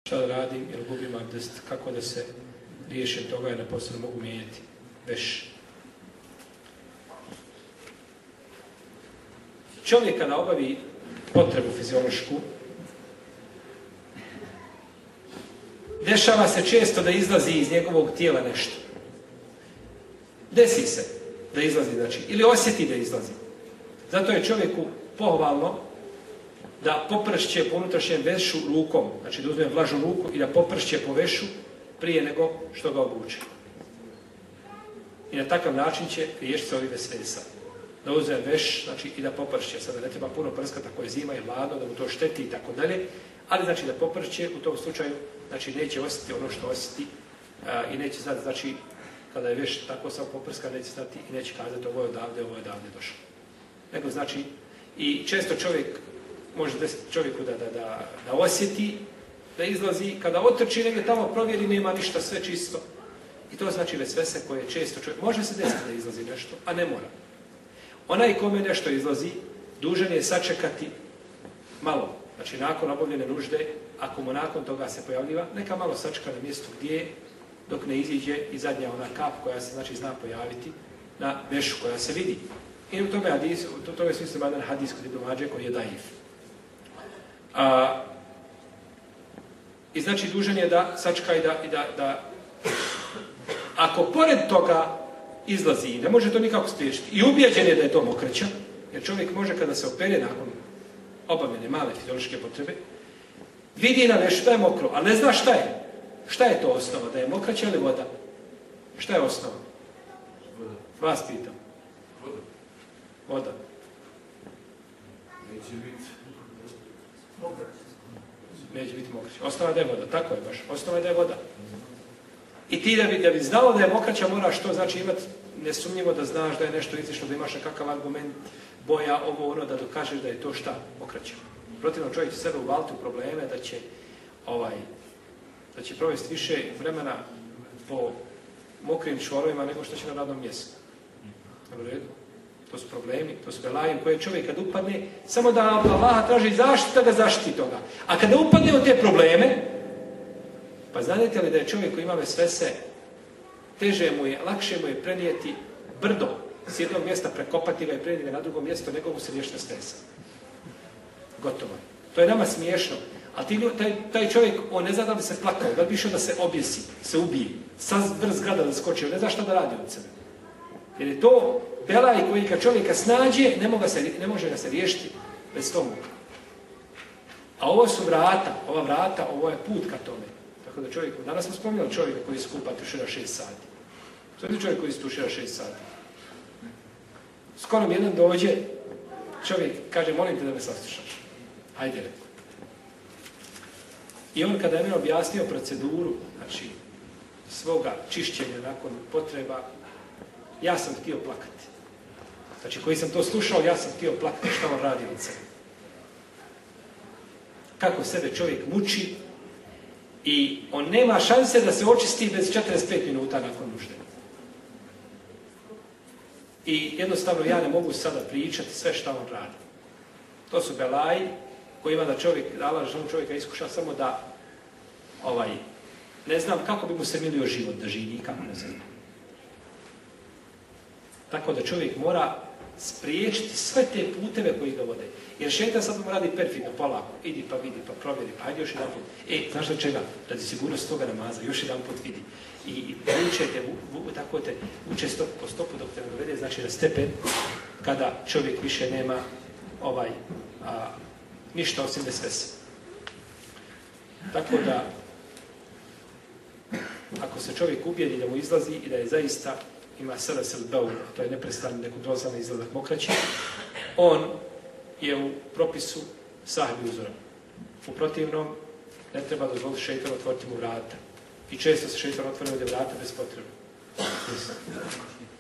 šta da radim, jer gubim abdest, kako da se riješim toga, jer na poslu mogu mijenjati veš. Čovjek kada obavi potrebu fiziološku, dešava se često da izlazi iz njegovog tijela nešto. Desi se da izlazi, znači, ili osjeti da izlazi. Zato je čovjeku pohvalno da popršće po unutrašnjem vešu rukom, znači da uzme vlažnu ruku i da popršće po vešu prije nego što ga obuče. I na takav način će riješiti se ovi vesvesa. Da uzme veš, znači i da popršće. Sada ne treba puno prskati ako je zima i hladno, da mu to šteti i tako dalje, ali znači da popršće u tom slučaju, znači neće osjetiti ono što osjeti i neće znati, znači kada je veš tako sam poprska, neće znati i neće kazati ovo je odavde došlo. Nego znači, i često čovjek može desiti čovjeku da osjeti, da izlazi, kada otrči negdje tamo provjeri, nema ništa, sve čisto. I to znači vesvese koje često čovjek, može se desiti da izlazi nešto, a ne mora. Onaj kome nešto izlazi, dužan je sačekati malo, znači nakon obavljene nužde, ako mu nakon toga se pojavljiva, neka malo sačeka na mjestu gdje je, dok ne iziđe i zadnja ona kap koja se znači zna pojaviti na vešu koja se vidi. I u tome smislu ima jedan hadis kod Ibn Mađe koji je daif. I znači dužan je da sačeka i da ako pored toga izlazi i ne može to nikako spriječiti i ubijeđen je da je to mokraća, jer čovjek može kada se opere nakon obavljene male fiziološke potrebe, vidi na vešu da je mokro, ali ne zna šta je. Šta je to osnova? Da je mokraća ili voda? Šta je osnova? Vas pitam. Voda. Neće biti mokraća. Osnova da je voda, tako je baš. Osnova je da je voda. I ti da bi znao da je mokraća moraš to znači imati nesumnjivo da znaš da je nešto izišlo, da imaš nekakav argument, boja, ovo ono, da dokažeš da je to šta? Mokraća. Protivno čovjek će sebe uvaliti u probleme da će provesti više vremena po mokrim čvorovima nego što će na radnom mjestu. To su problemi, to su belaji u koje čovjek kad upadne, samo da Allaha traži zaštita da zaštiti toga. A kada upadne u te probleme, pa znate li da je čovjek koji ima vesvese, teže mu je, lakše mu je prenijeti brdo s jednog mjesta, prekopati ga i prenijeti ga na drugo mjesto, nego mu se riješiti stresa. Gotovo. To je nama smiješno. Ali taj čovjek, on ne zna da bi se plakao, da bi išao da se objesi, se ubije, sa vrh zgrada da skoči, on ne zna šta da radi od sebe. Jer je to belaj koji kad čovjeka snađe, ne može ga se riješiti bez tomu. A ovo su vrata, ovo je put ka tome. Tako da čovjek, danas smo spominjali čovjeka koji se kupa tušira 6 sati. To je čovjek koji se tušira 6 sati. Skoro mi jedan dođe, čovjek kaže, molim te da me saslušaš. Hajde, rekao. I on kada je meni objasnio proceduru, znači, svoga čišćenja nakon potreba, ja sam htio plakati. Znači, koji sam to slušao, ja sam htio plakati što on radi od sebe. Kako sebe čovjek muči i on nema šanse da se očisti bez 45 minuta nakon nužde. I jednostavno ja ne mogu sada pričati sve što on radi. To su belaji koji ima da Allah čovjeka iskuša samo da ne znam kako bi mu se milio život da živi, kako ne znam. Tako da čovjek mora spriječiti sve te puteve koji ga vode. Jer šeitan sad mu radi perfidno, polako, idi pa vidi, pa provjeri, pa ajde još jedan put. Znaš li čega? Radi sigurnost toga namaza, još jedan put vidi. I uče stop po stopu dok te ne dovede, znači na stepen kada čovjek više nema ništa osim vesvese. Tako da, ako se čovjek ubijedi da mu izlazi i da je zaista ima salasel baul, to je neprestani nekontrolirani izlazak mokraće, on je u propisu sahbi uzoran. U protivnom, ne treba dozvoliti šeitanu otvoriti mu vrata. I često se šeitan otvori ovdje vrata bez potrebe.